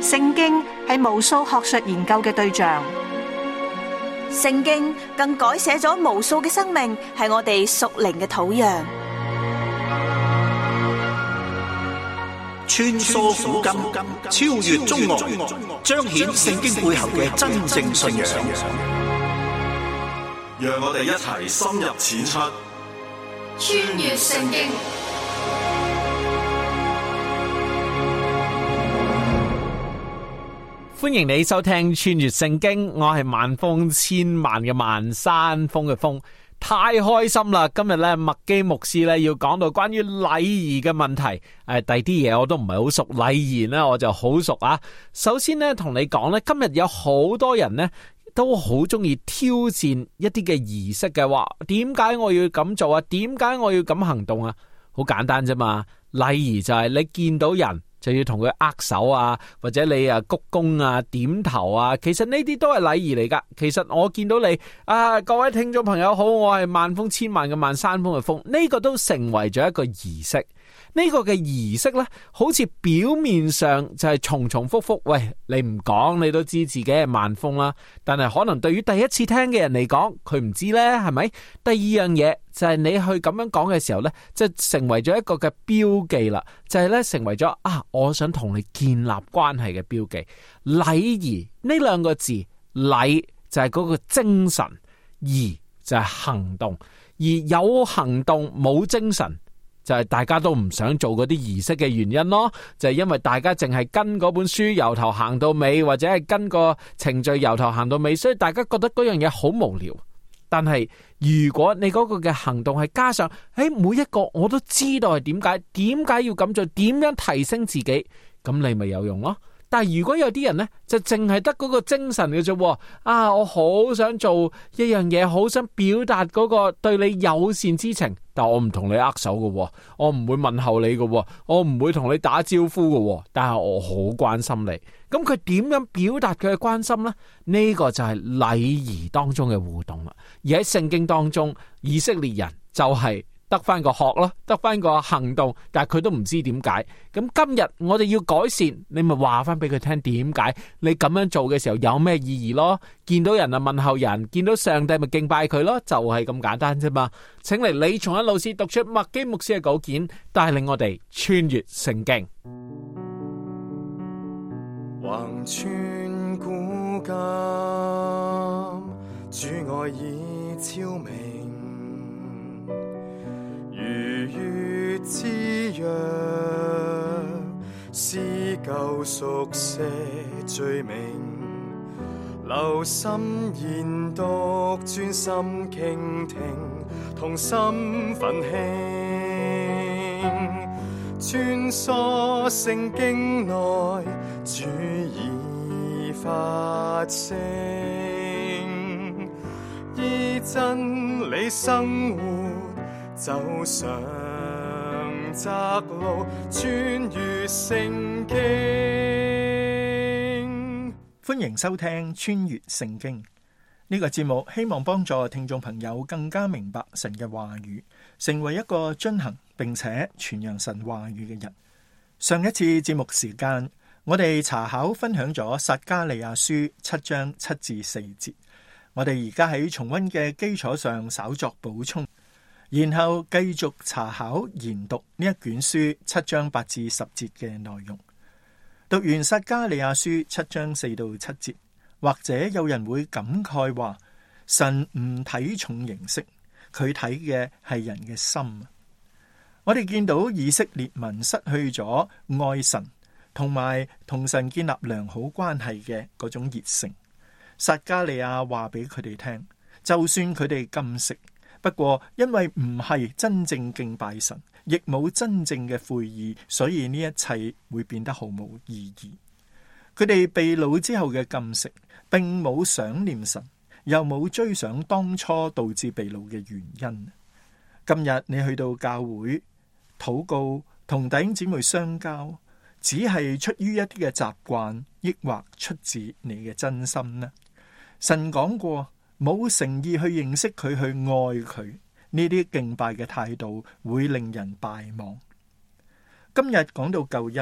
聖經係無數學術研究嘅對象， 聖經更改寫咗無數嘅生命，係我哋屬靈嘅土壤。 穿梭古今，超越中外，彰顯聖經背後嘅真正信仰。 讓我哋一齊深入淺出， 穿越聖經。 歡迎你收聽穿越聖經，我係萬峰千萬嘅萬山峰嘅峰，太開心啦！今日咧麥基牧師咧要講到關於禮儀嘅問題，第啲嘢我都唔係好熟，禮儀咧我就好熟啊。首先咧同你講咧，今日有好多人咧都好中意挑戰一啲嘅儀式嘅，話點解我要咁做啊？點解我要咁行動啊？好簡單啫嘛，禮儀就係你見到人就要同佢握手啊，或者你鞠躬啊、點頭啊，其實呢啲都係禮儀嚟噶。其實我見到你啊，各位聽眾朋友好，我係萬峰千萬嘅萬山峰嘅峰，呢個都成為咗一個儀式。呢個嘅儀式呢，好似表面上就係重重複複，喂，你唔講你都知自己係萬峰啦，但係可能對於第一次聽嘅人嚟講，佢唔知呢，係咪？第二樣嘢就係你去咁樣講嘅時候呢，就成為咗一個嘅標記啦，就係呢，成為咗我想同你建立關係嘅標記。禮儀呢兩個字，禮就係嗰個精神，儀就係行動，而有行動冇精神，就係大家都唔想做嗰啲儀式嘅原因咯，就係因為大家淨係跟嗰本書由頭行到尾，或者係跟個程序由頭行到尾，所以大家覺得嗰樣嘢好無聊。但係如果你嗰個嘅行動係加上，每一個我都知道係點解要咁做，點樣提升自己，咁你咪有用咯。但係如果有啲人呢，就淨係得嗰個精神嘅啫，我好想做一樣嘢，好想表達嗰個對你友善之情，但我唔同你握手嘅，我唔會問候你嘅，我唔會同你打招呼嘅，但係我好關心你。咁佢點樣表達佢嘅關心呢？呢個就係禮儀當中嘅互動啦。而喺聖經當中，以色列人就係得翻個學咯，得翻個行動，但係佢都唔知點解。咁今日我哋要改善，你咪話翻俾佢聽點解你咁樣做嘅時候有咩意義咯？見到人啊問候人，見到上帝咪敬拜佢咯，就係咁簡單啫嘛。請嚟李松恩老師讀出麥基牧師嘅稿件，帶領我哋穿越聖經。 橫穿古今，主愛已超明，如月之約，撕舊熟寫罪名，留心研讀，專心傾聽，同心奮興，穿梭聖經內，主已發聲，依真理生活，走上窄路，穿越聖經。 歡迎收聽穿越聖經呢個節目，希望幫助聽眾朋友更加明白神嘅話語，成為一個遵行並且傳揚神話語嘅人。上一次節目時間，我哋查考分享咗撒迦利亞書7章7至4節，我哋而家喺重溫嘅基礎上稍作補充，然後繼續查考研讀呢一卷書7章8至10節嘅內容。讀完撒迦利亞書7章4到7節，或者有人會感慨話，神唔睇重形式，佢睇嘅係人嘅心。我哋見到以色列民失去咗愛神同埋同神建立良好關係嘅嗰種熱誠。撒迦利亞話俾佢哋聽，就算佢哋禁食，不過因為唔係真正敬拜神，亦冇真正嘅悔意，所以呢一切會變得毫無意義。佢哋被擄之後嘅禁食，並冇想念神，又冇追想當初導致被擄嘅原因。今日你去到教會禱告，同弟兄姊妹相交，只係出於一啲嘅習慣，抑或出自你嘅真心呢？神講過，冇誠意去認識佢，去愛佢，呢啲敬拜嘅態度會令人敗亡。今日講到救恩，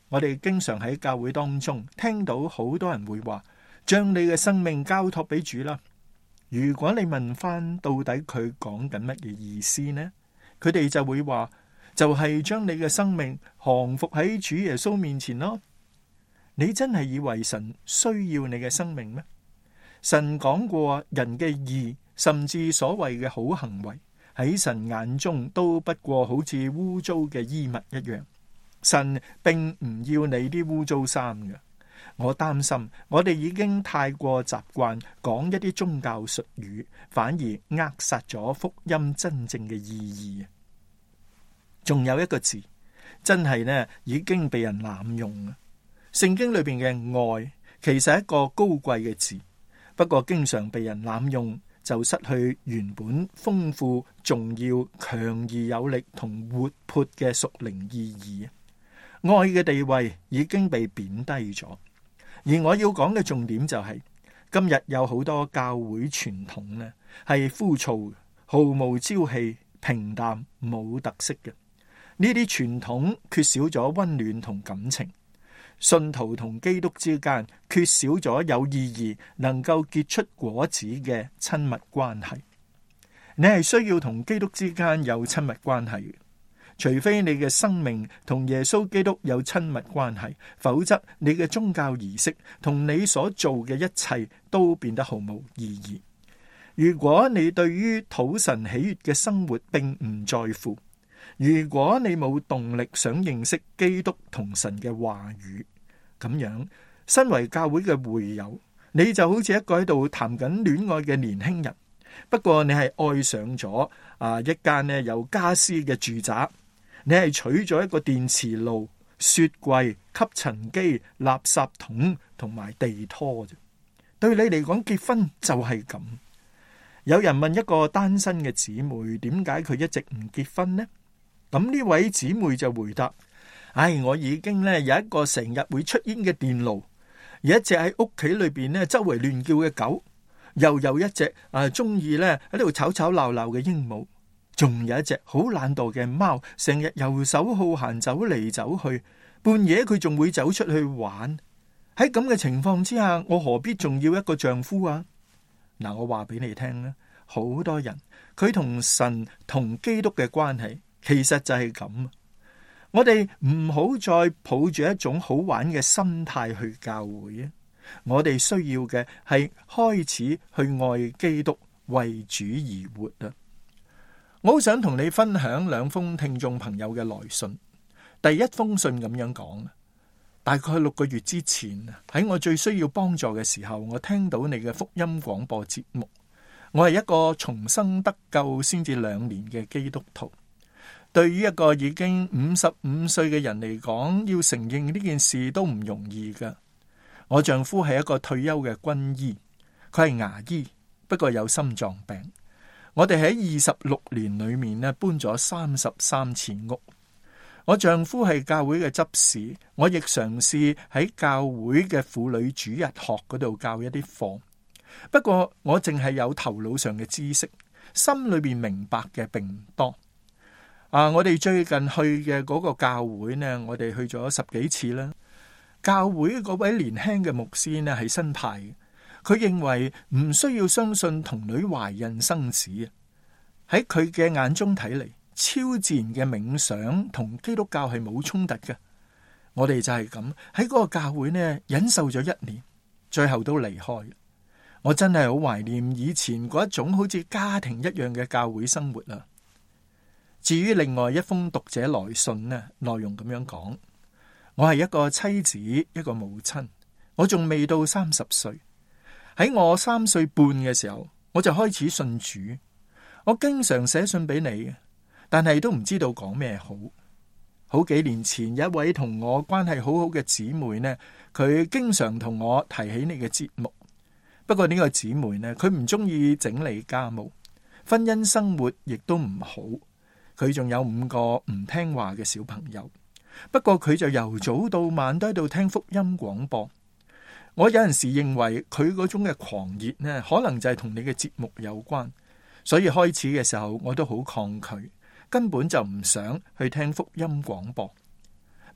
我哋經常喺教會當中聽到好多人會話，將你嘅生命交託俾主啦。如果你問翻到底佢講緊乜嘢意思呢？佢哋就會話，就係將你嘅生命降服喺主耶穌面前咯。你真係以為神需要你嘅生命咩？神講過，人嘅義甚至所謂嘅好行為喺神眼中都不過好似污糟嘅衣物一樣。神並唔要你啲污糟衫嘅。我擔心我哋已經太過習慣講一啲宗教術語，反而扼殺咗福音真正嘅意義。仲有一個字真係呢已經被人濫用。聖經裏邊嘅愛其實係一個高貴嘅字，不過經常被人濫用，就失去原本豐富、重要、強而有力同活潑嘅屬靈意義。愛嘅地位已經被貶低咗，而我要講嘅重點就係，今日有好多教會傳統呢係枯燥、毫無朝氣、平淡、冇特色嘅。呢啲傳統缺少咗溫暖同感情，信徒同基督之間缺少咗有意義、能夠結出果子嘅親密關係。你係需要同基督之間有親密關係嘅。除非你嘅生命同耶穌基督有親密關係，否則你嘅宗教儀式同你所做嘅一切都變得毫無意義。如果你對於討神喜悅嘅生活並唔在乎，如果你冇動力想認識基督同神嘅話語，咁樣身為教會嘅會友，你就好似一個喺度談緊戀愛嘅年輕人，不過你係愛上咗一間有家私嘅住宅。你係取咗一個電磁爐、雪櫃、吸塵機、垃圾桶同埋地拖啫。對你嚟講，結婚就係咁。有人問一個單身嘅姊妹，點解佢一直唔結婚呢？咁呢位姊妹就回答：我已經有一個成日會出煙嘅電爐，有一隻喺屋企裏邊周圍亂叫嘅狗，又有一隻中意喺度吵吵鬧鬧嘅鸚鵡。仲有一隻好懶惰嘅貓，成日游手好閒，走嚟走去，半夜佢仲會走出去玩。喺咁嘅情況之下，我何必仲要一個丈夫啊？嗱，我話俾你聽啦，好多人佢同神同基督嘅關係其實就係咁。我哋唔好再抱住一種好玩嘅心態去教會啊！我哋需要嘅係開始去愛基督，為主而活啊！我好想同你分享兩封聽眾朋友嘅來信。第一封信咁樣講，大概6個月之前，喺我最需要幫助嘅時候，我聽到你嘅福音廣播節目。我係一個重生得救先至2年嘅基督徒。對於一個已經55歲嘅人嚟講，要承認呢件事都唔容易㗎。我丈夫係一個退休嘅軍醫，佢係牙醫，不過有心臟病。我哋喺26年裏面搬咗33次屋。我丈夫係教會嘅執事，我亦嘗試喺教會嘅婦女主日學嗰度教一啲課。不過我淨係有頭腦上嘅知識，心裏邊明白嘅並唔多。我哋最近去嘅嗰個教會呢，我哋去咗10幾次啦。教會嗰位年輕嘅牧師呢係新派嘅。佢認為唔需要相信童女懷孕生子。喺佢嘅眼中睇嚟，超自然嘅冥想同基督教係冇衝突嘅。我哋就係咁喺嗰個教會呢忍受咗1年，最後都離開。我真係好懷念以前嗰一種好似家庭一樣嘅教會生活啦。至於另外一封讀者來信呢，內容咁樣講：我係一個妻子，一個母親，我仲未到30歲。喺我3歲半嘅時候，我就開始信主。我經常寫信俾你，但係都唔知道講咩好。好幾年前，有一位同我關係好好嘅姊妹呢，佢經常同我提起你嘅節目。不過呢個姊妹呢，佢唔中意整理家務，婚姻生活亦都唔好。佢仲有5個唔聽話嘅小朋友。不過佢就由早到晚都喺度聽福音廣播。我有陣時認為佢嗰種嘅狂熱呢，可能就係同你嘅節目有關，所以開始嘅時候我都好抗拒，根本就唔想去聽福音廣播。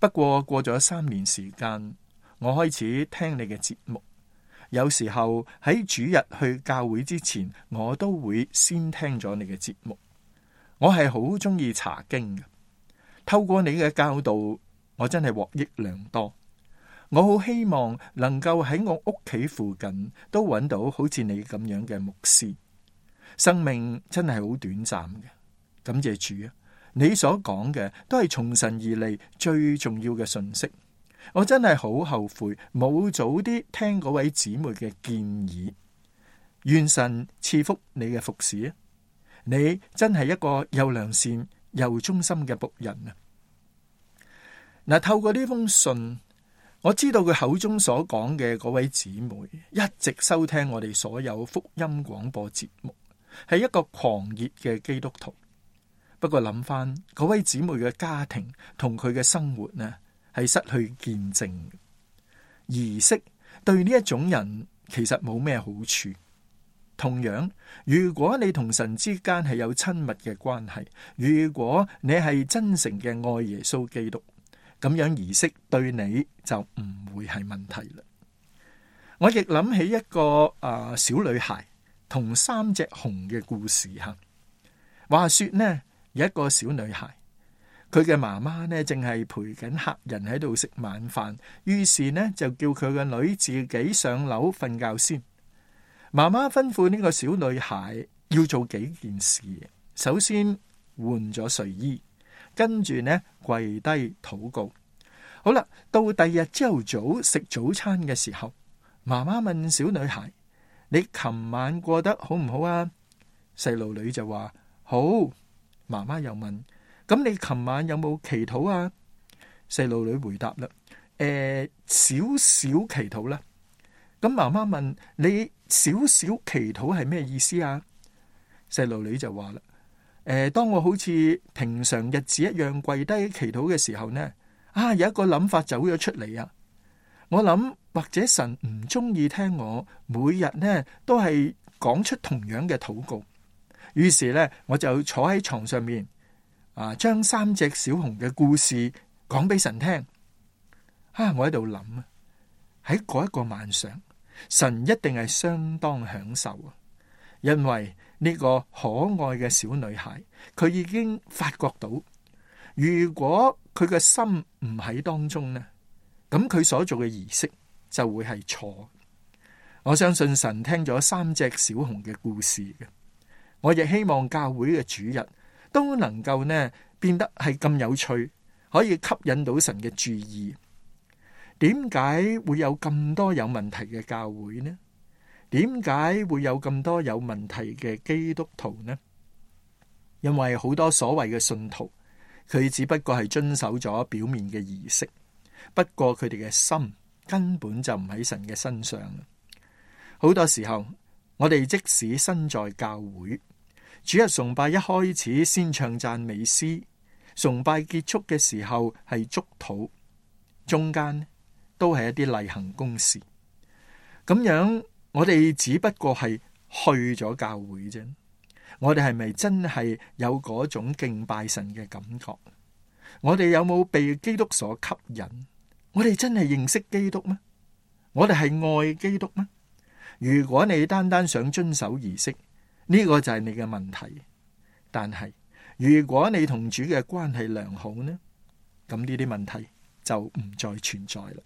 不過過咗3年時間，我開始聽你嘅節目。有時候喺主日去教會之前，我都會先聽咗你嘅節目。我係好中意查經嘅，透過你嘅教導，我真係獲益良多。我好希望能夠喺我屋企附近都揾到好似你咁樣嘅牧師。生命真係好短暫嘅，感謝主啊！你所講嘅都係從神而嚟最重要嘅信息。我真係好後悔冇早啲聽嗰位姊妹嘅建議。願神賜福你嘅服侍啊！你真係一個又良善又忠心嘅僕人啊！嗱，透過呢封信，我知道佢口中所講嘅嗰位姊妹一直收聽我哋所有福音廣播節目，係一個狂熱嘅基督徒。不過諗翻嗰位姊妹嘅家庭同佢嘅生活呢，係失去見證。儀式對呢一種人其實冇咩好處。同樣，如果你同神之間係有親密嘅關係，如果你係真誠嘅愛耶穌基督，咁樣儀式對你就唔會係問題啦。我亦諗起一個小女孩同3隻熊嘅故事吓。話說呢，有一個小女孩，佢嘅媽媽呢正係陪緊客人喺度食晚飯，於是呢就叫佢個女自己上樓瞓覺先。媽媽吩咐呢個小女孩要做幾件事，首先換咗睡衣，跟住呢跪低禱告。好啦，到第二日朝頭早食早餐嘅時候，媽媽問小女孩：你琴晚過得好唔好啊？細路女就話好。媽媽又問：咁你琴晚有冇祈禱啊？細路女回答啦：少少祈禱啦。咁媽媽問：你少少祈禱係咩意思啊？細路女就話啦：當我好似平常日子一樣跪低祈禱嘅時候呢，有一個諗法走咗出嚟啊！我諗或者神唔中意聽我每日呢都係講出同樣嘅禱告，於是呢我就坐喺床上面將3隻小熊嘅故事講俾神聽。我喺度諗啊，喺嗰一個晚上，神一定係相當享受啊，因為呢個可愛嘅小女孩，佢已經發覺到，如果佢嘅心唔喺當中呢，咁佢所做嘅儀式就會係錯。我相信神聽咗3隻小熊嘅故事嘅，我亦希望教會嘅主日都能夠呢變得係咁有趣，可以吸引到神嘅注意。點解會有咁多有問題嘅教會呢？點解會有咁多有問題嘅基督徒呢？因為好多所謂嘅信徒，佢只不過係遵守咗表面嘅儀式，不過佢哋嘅心根本就唔喺神嘅身上。好多時候，我哋即使身在教會，主日崇拜一開始先唱讚美詩，崇拜結束嘅時候係祝禱，中間都係一啲例行公事。咁樣我哋只不過係去咗教會啫。我哋係咪真係有嗰種敬拜神嘅感覺？我哋有冇被基督所吸引？我哋真係認識基督嗎？我哋係愛基督嗎？如果你單單想遵守儀式，呢個就係你嘅問題。但係如果你同主嘅關係良好呢，咁呢啲問題就唔再存在啦。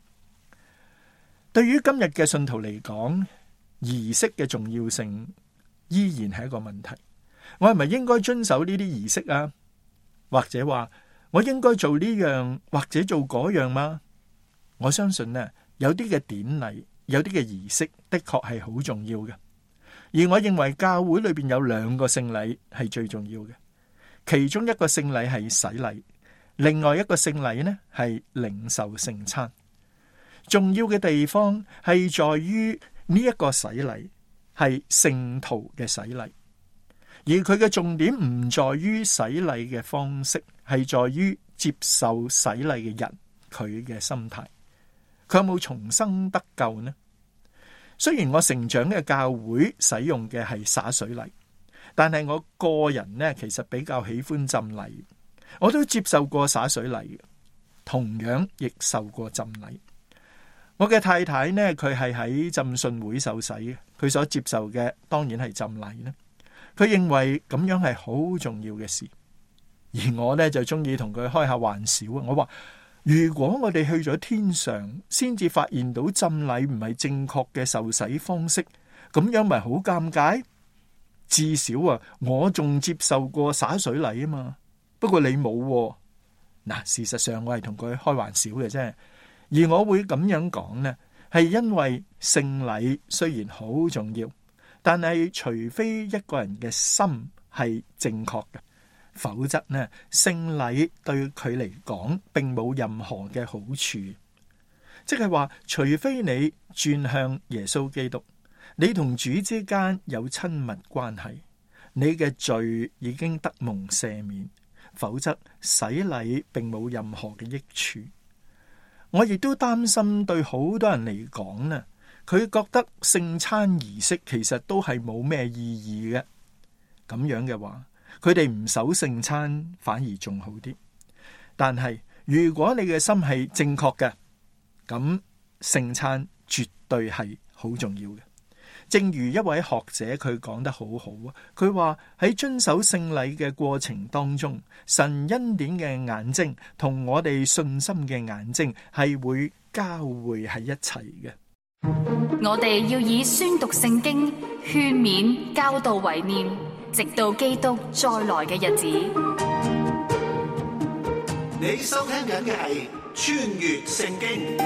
對於今日嘅信徒嚟講，儀式嘅重要性依然係一個問題。我係咪應該遵守呢啲儀式啊？或者話我應該做呢樣或者做嗰樣嗎？我相信呢，有啲嘅典禮，有啲嘅儀式的確係好重要嘅。而我認為教會裏邊有2個聖禮係最重要嘅，其中一個聖禮係洗禮，另外一個聖禮呢係領受聖餐。重要嘅地方係在於呢一個洗禮係聖徒嘅洗禮，而佢嘅重點唔在於洗禮嘅方式，係在於接受洗禮嘅人佢嘅心態，佢有冇重生得救呢？雖然我成長嘅教會使用嘅係灑水禮，但係我個人呢其實比較喜歡浸禮，我都接受過灑水禮嘅。 同樣亦受過浸禮。我嘅太太呢，佢係喺浸信會受洗嘅，佢所接受嘅當然係浸禮啦。佢認為咁樣係好重要嘅事，而我呢就中意同佢開下玩笑啊！我話如果我哋去咗天上，先至發現到浸禮唔係正確嘅受洗方式，咁樣咪好尷尬？至少啊，我仲接受過灑水禮啊嘛，不過你冇。嗱，事實上我係同佢開玩笑嘅啫，而我會咁樣講呢，係因為聖禮雖然好重要，但係除非一個人嘅心係正確嘅，否則呢，聖禮對佢嚟講並冇任何嘅好處。即係話，除非你轉向耶穌基督，你同主之間有親密關係，你嘅罪已經得蒙赦免，否則洗禮並冇任何嘅益處。我亦都擔心對好多人嚟講呢，佢覺得聖餐儀式其實都係冇咩意義嘅。咁樣嘅話，佢哋唔守聖餐反而仲好啲。但係如果你嘅心係正確嘅，咁聖餐絕對係好重要嘅。正如一位學者佢講得好好啊，佢話喺遵守聖禮嘅過程當中，神恩典嘅眼睛同我哋信心嘅眼睛係會交匯喺一齊嘅。 我哋要以宣讀聖經、勸勉、教導為念，直到基督再來嘅日子。 你收聽緊嘅係穿越聖經。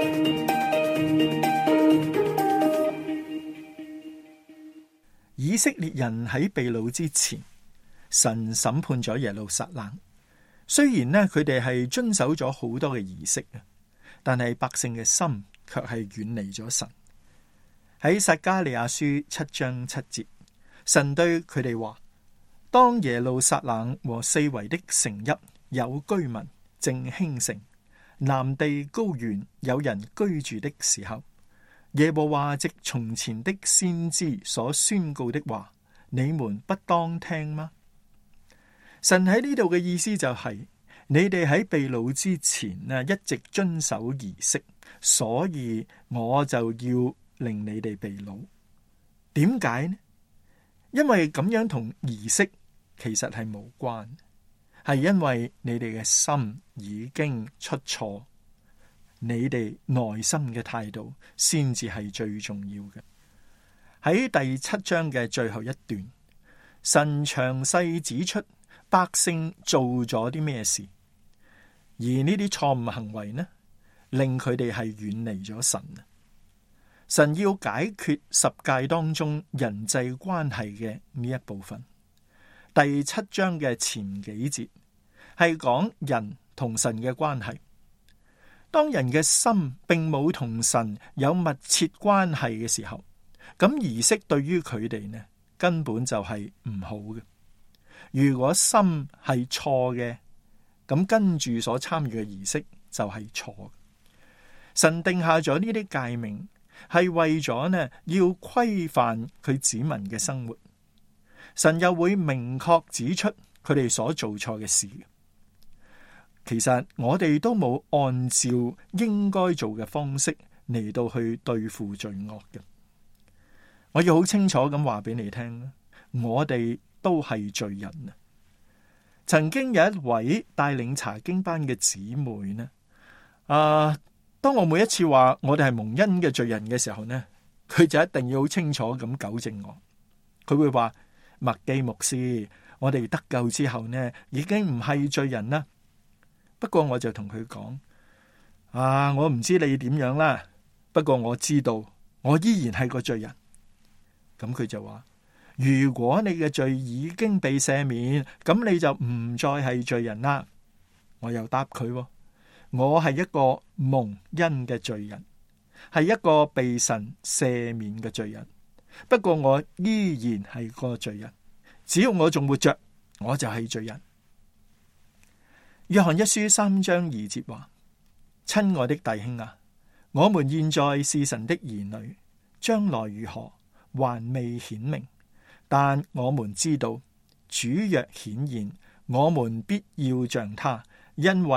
以色列人喺被擄之前，神審判咗耶路撒冷。雖然呢，佢哋係遵守咗好多嘅儀式，但係百姓嘅心卻係遠離咗神。喺撒迦利亞書7章7節，神對佢哋話：當耶路撒冷和四圍的城邑有居民，正興盛，南地高原有人居住的時候，耶和華藉從前的先知所宣告的話，你們不當聽嗎？神喺呢度嘅意思就係，你哋喺被擄之前一直遵守儀式，所以我就要令你哋被擄。點解呢？因為咁樣同儀式其實係無關，係因為你哋嘅心已經出錯。你哋內心嘅態度先至係最重要嘅。喺第7章嘅最後一段，神詳細指出百姓做咗啲咩事，而呢啲錯誤行為呢，令佢哋係遠離咗神。神要解決十誡當中人際關係嘅呢一部分。第7章嘅前幾節係講人同神嘅關係。當人嘅心並冇同神有密切關係嘅時候，咁儀式對於佢哋呢，根本就係唔好嘅。如果心係錯嘅，咁跟住所參與嘅儀式就係錯。神定下咗呢啲誡命，係為咗呢要規範佢子民嘅生活。神又會明確指出佢哋所做錯嘅事。其實我哋都冇按照應該做嘅方式嚟到去對付罪惡嘅。我要好清楚咁話俾你聽，我哋都係罪人啊！曾經有一位帶領查經班嘅姊妹呢，當我每一次話我哋係蒙恩嘅罪人嘅時候呢，佢就一定要好清楚咁糾正我。佢會話：麥基牧師，我哋得救之後呢，已經唔係罪人啦。不過我就同佢講：我唔知你點樣啦，不過我知道我依然係個罪人。咁佢就話：如果你嘅罪已經被赦免，咁你就唔再係罪人啦。我又答佢：我係一個蒙恩嘅罪人，係一個被神赦免嘅罪人。不過我依然係個罪人，只要我仲活着，我就係罪人。約翰一書3章2節話：親愛的弟兄啊，我們現在是神的兒女，將來如何還未顯明，但我們知道主若顯現，我們必要像他，因為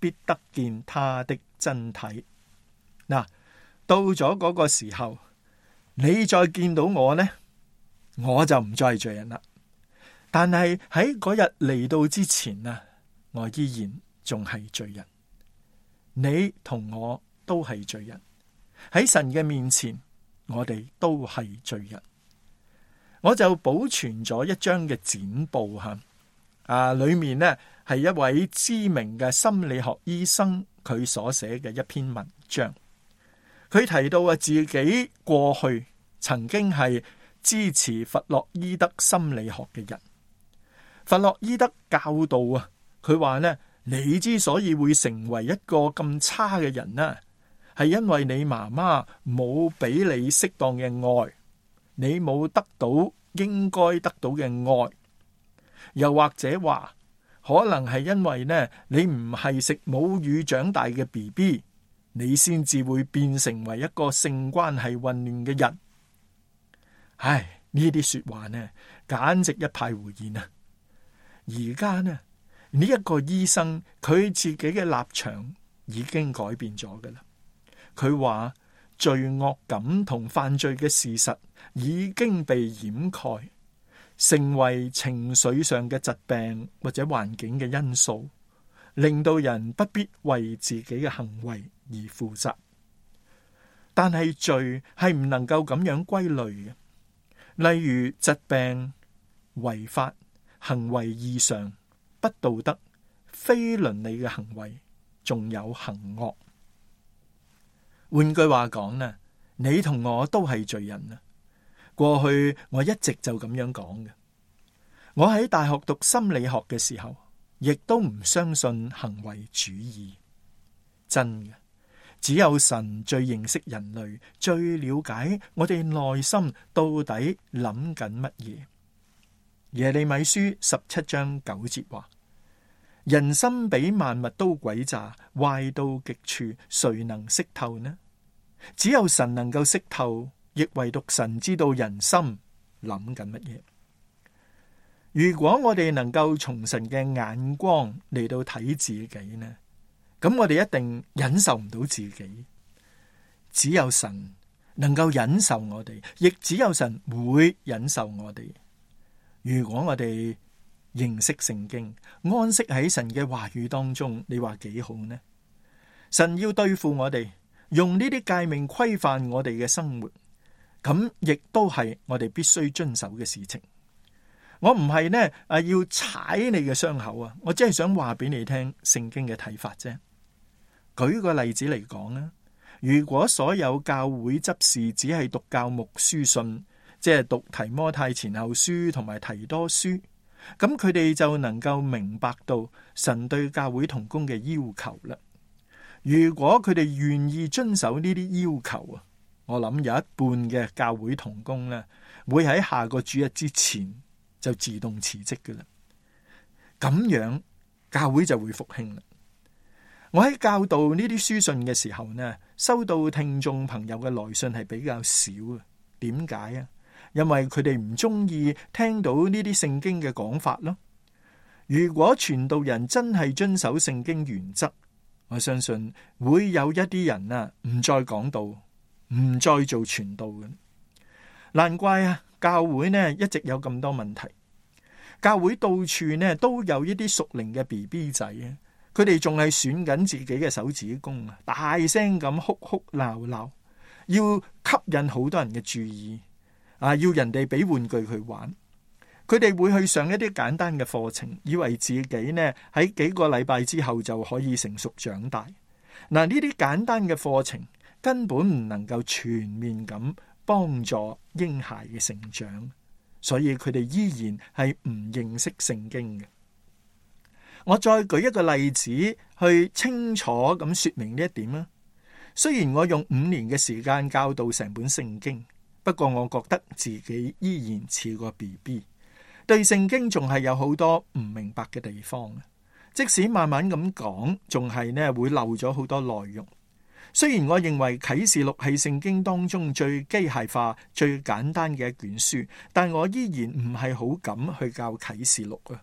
必得見他的真體。嗱，到咗嗰個時候，你再見到我呢，我就唔再係罪人啦。但係喺嗰日嚟到之前啊，我依然仲係罪人。你同我都係罪人，喺神嘅面前，我哋都係罪人。我就保存咗一張嘅剪報裏面呢係一位知名嘅心理學醫生佢所寫嘅一篇文章。佢提到自己過去曾經係支持弗洛伊德心理學嘅人。弗洛伊德教導佢話呢，你之所以會成為一個咁差嘅人呢，係因為你媽媽冇俾你適當嘅愛，你冇得到應該得到嘅愛，又或者話可能係因為呢，你唔係食母乳長大嘅 BB， 你先至會變成為一個性關係混亂嘅人。唉，呢啲說話呢，簡直一派胡言啊！而家呢一個醫生佢自己嘅立場已經改變咗㗎喇。佢話罪惡感同犯罪嘅事實已經被掩蓋，成為情緒上嘅疾病或者環境嘅因素，令到人不必為自己嘅行為而負責。但係罪係唔能夠咁樣歸類嘅，例如疾病、違法、行為異常、不道德、非倫理嘅行為，仲有行惡。換句話講呢，你同我都係罪人啊！過去我一直就咁樣講嘅。我喺大學讀心理學嘅時候，亦都唔相信行為主義。真嘅，只有神最認識人類，最了解我哋內心到底諗緊乜嘢。耶利米書17章9節話：人心比萬物都詭詐，壞到極處，誰能識透呢？只有神能夠識透，亦唯獨神知道人心諗緊乜嘢。如果我哋能夠從神嘅眼光嚟到睇自己呢，咁我哋一定忍受唔到自己。只有神能夠忍受我哋，亦只有神會忍受我哋。如果我哋認識聖經，安息喺神嘅話語當中，你話幾好呢？神要對付我哋，用呢啲誡命規範我哋嘅生活，咁亦都係我哋必須遵守嘅事情。我唔係呢要踩你嘅傷口啊，我只係想話俾你聽聖經嘅睇法啫。舉個例子嚟講啊，如果所有教會執事只係讀教牧書信，即係讀提摩太前後書同埋提多書，咁佢哋就能夠明白到神對教會同工嘅要求啦。如果佢哋願意遵守呢啲要求啊，我諗有一半嘅教會同工呢，會喺下個主日之前就自動辭職㗎啦。咁樣教會就會復興啦。我喺教導呢啲書信嘅時候呢，收到聽眾朋友嘅來信係比較少嘅。點解啊？因為佢哋唔中意聽到呢啲聖經嘅講法咯。如果傳道人真係遵守聖經原則，我相信會有一啲人唔再講道，唔再做傳道嘅。難怪教會一直有咁多問題。教會到處都有一啲屬靈嘅 BB 仔，佢哋仲係選緊自己嘅手指公，大聲咁哭哭鬧鬧，要吸引好多人嘅注意，要人哋俾玩具佢玩。佢哋會去上一啲簡單嘅課程，以為自己喺幾個禮拜之後就可以成熟長大。呢啲簡單嘅課程根本唔能夠全面咁幫助嬰孩嘅成長，所以佢哋依然係唔認識聖經嘅。我再舉一個例子去清楚咁說明呢一點啦。雖然我用5年嘅時間教導成本聖經，不過我覺得自己依然似個 BB， 對聖經仲係有好多唔明白嘅地方。即使慢慢咁講，仲係會漏咗好多內容。雖然我認為啟示錄係聖經當中最機械化、最簡單嘅一卷書，但我依然唔係好敢去教啟示錄啊。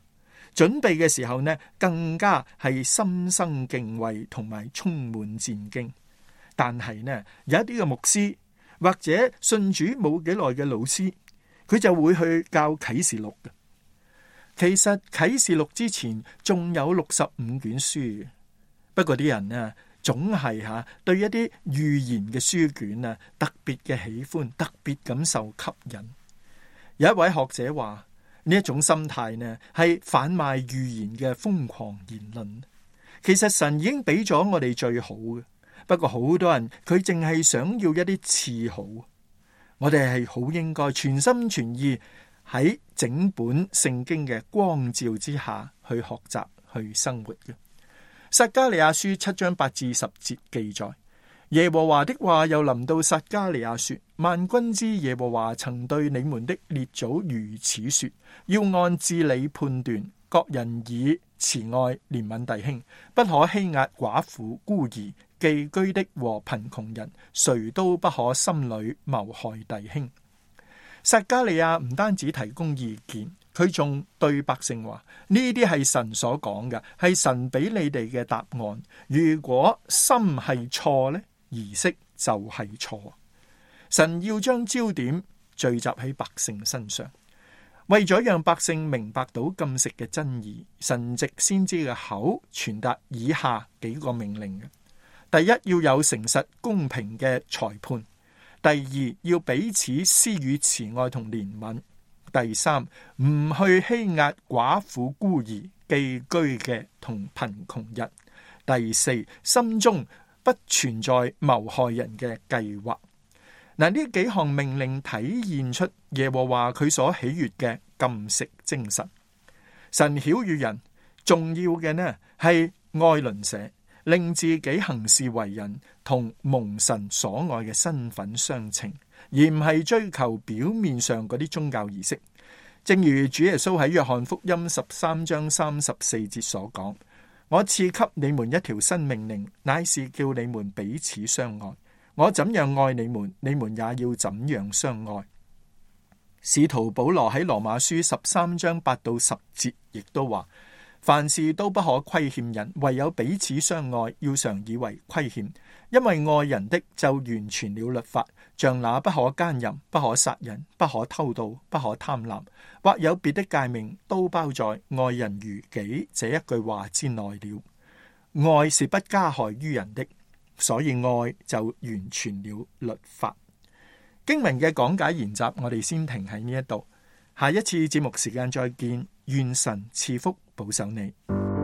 準備嘅時候呢，更加係心生敬畏同埋充滿戰兢。但係呢，有一啲嘅牧師或者信主冇幾耐嘅老師，佢就會去教啟示錄嘅。其實啟示錄之前仲有65卷書嘅，不過啲人呢，總係對一啲預言嘅書卷啊特別嘅喜歡，特別感受吸引。有一位學者話，呢一種心態呢係販賣預言嘅瘋狂言論。其實神已經俾咗我哋最好嘅，不過好多人佢淨係想要一啲次好。我哋係好應該全心全意喺整本聖經嘅光照之下去學習去生活嘅。撒迦利亞書7章8至10節記載，耶和華的話又臨到撒迦利亞說：萬軍之耶和華曾對你們的列祖如此說，要按治理判斷，各人以慈愛憐憫弟兄，不可欺壓寡婦孤兒、寄居的和貧窮人，誰都不可心裏謀害弟兄。撒迦利亞唔單止提供意見，佢仲對百姓話：呢啲係神所講嘅，係神俾你哋嘅答案。如果心係錯呢，儀式就係錯。神要將焦點聚集喺百姓身上，為咗讓百姓明白到禁食嘅真義，神藉先知嘅口傳達以下幾個命令嘅：第一，要有誠實公平嘅裁判；第二，要彼此施予慈愛同憐憫；第三，唔去欺壓寡婦孤兒、寄居嘅同貧窮人；第四，心中不存在謀害人嘅計劃。嗱，呢幾項命令體現出耶和華佢所喜悅嘅禁食精神。神曉諭人，重要嘅呢係愛鄰舍，令自己行事為人同蒙神所愛嘅身份相稱，而唔係追求表面上嗰啲宗教儀式。正如主耶穌喺約翰福音13章34節所講：我賜給你們一條新命令，乃是叫你們彼此相愛。我怎樣愛你們，你們也要怎樣相愛。使徒保羅喺羅馬書13章8到10節亦都話：凡事都不可虧欠人，唯有彼此相愛，要常以為虧欠。因為愛人的就完全了律法，像那不可奸淫、不可殺人、不可偷盜、不可貪婪，或有別的誡命，都包在愛人如己這一句話之內了。愛是不加害於人的，所以愛就完全了律法。經文嘅講解研習，我哋先停喺呢一度。下一次節目時間再見，願神賜福保守你。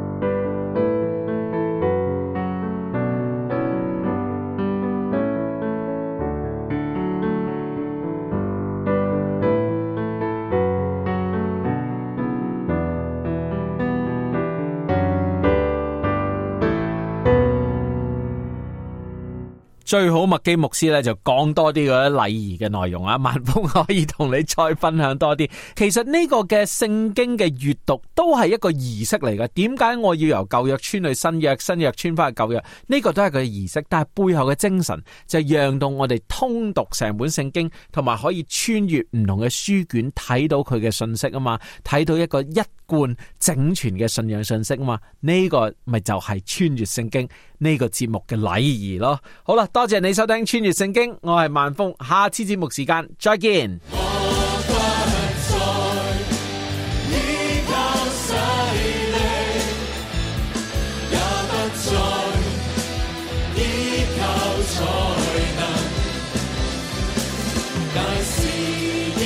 最好麥基牧師咧就講多啲嗰啲禮儀嘅內容啊，萬峰可以同你再分享多啲。其實呢個嘅聖經嘅閱讀都係一個儀式嚟嘅。點解我要由舊約穿去新約，新約穿翻去舊約？呢個都係佢嘅儀式，但係背後嘅精神就係讓到我哋通讀成本聖經，同埋可以穿越唔同嘅書卷，睇到佢嘅信息啊嘛，睇到一個一貫整全嘅信仰信息啊嘛。呢個咪就係穿越聖經呢個節目嘅禮儀咯。好啦，多謝你收聽穿越聖經，我係萬峰，下次節目時間再見。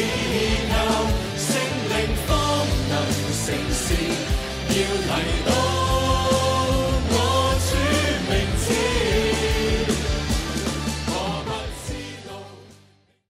要提到